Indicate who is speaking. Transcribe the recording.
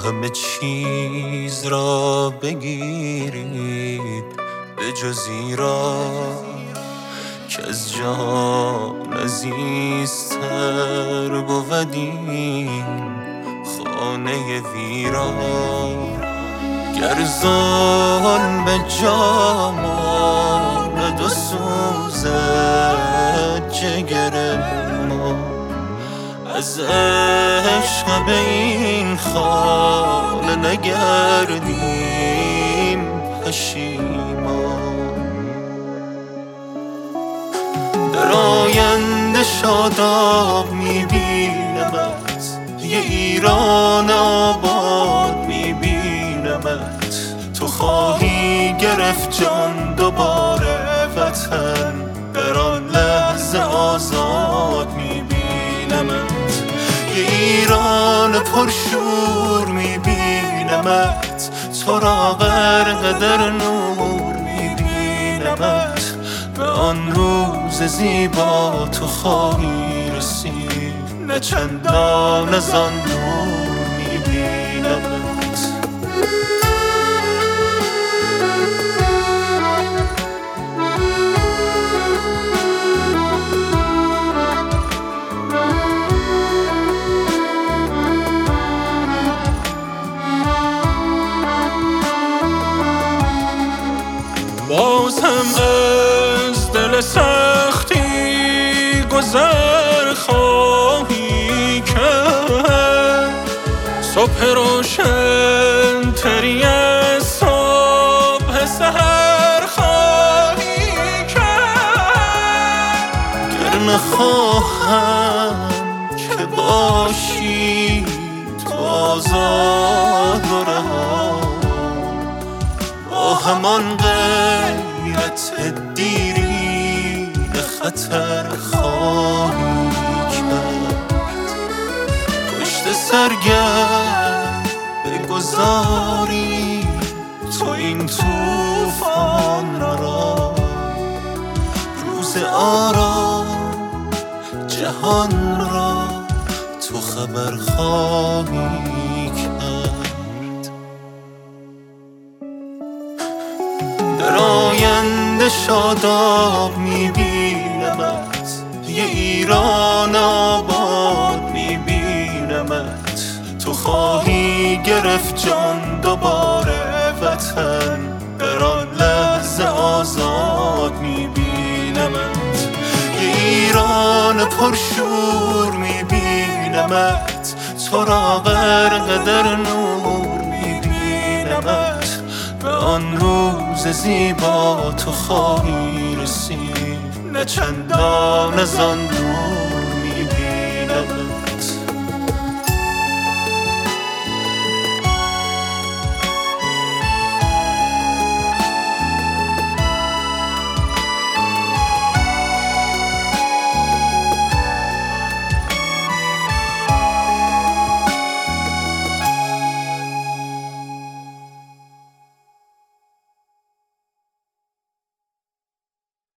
Speaker 1: همه چیز را بگیرید به جز ایران که از جهان عزیزتر بود این خانه ویران. گر ظلم جا ماند و سوزد جگر ما، از عشق به این خانه نگردیم پشیمان. در آینده شاداب میبینمت، یه ایران آباد میبینمت. تو خواهی گرفت جان دوباره وطن، در آن لحظه آزاد میبینمت. یه ایران پرشور میبینمت، تو را غرق در نور میبینمت. به آن روز زیبا تو خواهی رسید، نه چندان از آن دور میبینمت. باز هم از دل سختی گذر خواهی کرد، صبح روشن تری از صبح سحر خواهی کرد. گر نخواهم که باشی تو آزاد و رها، با همان غیرت دیرین خطر خواهی کرد. پشت سرگرد بگذاری تو این طوفان را، روز آرام جهان را تو خبر خواهی کرد. در آینده شاداب میبینمت، یه ایران آباد میبینمت. تو خواهی گرفت جان دوباره وطن، در آن لحظه آزاد میبینمت. یه ایران پرشور میبینمت، تو را غرق در نور میبینمت. به آن روز زیبا تو خواهی رسید، نه چندان از آن دور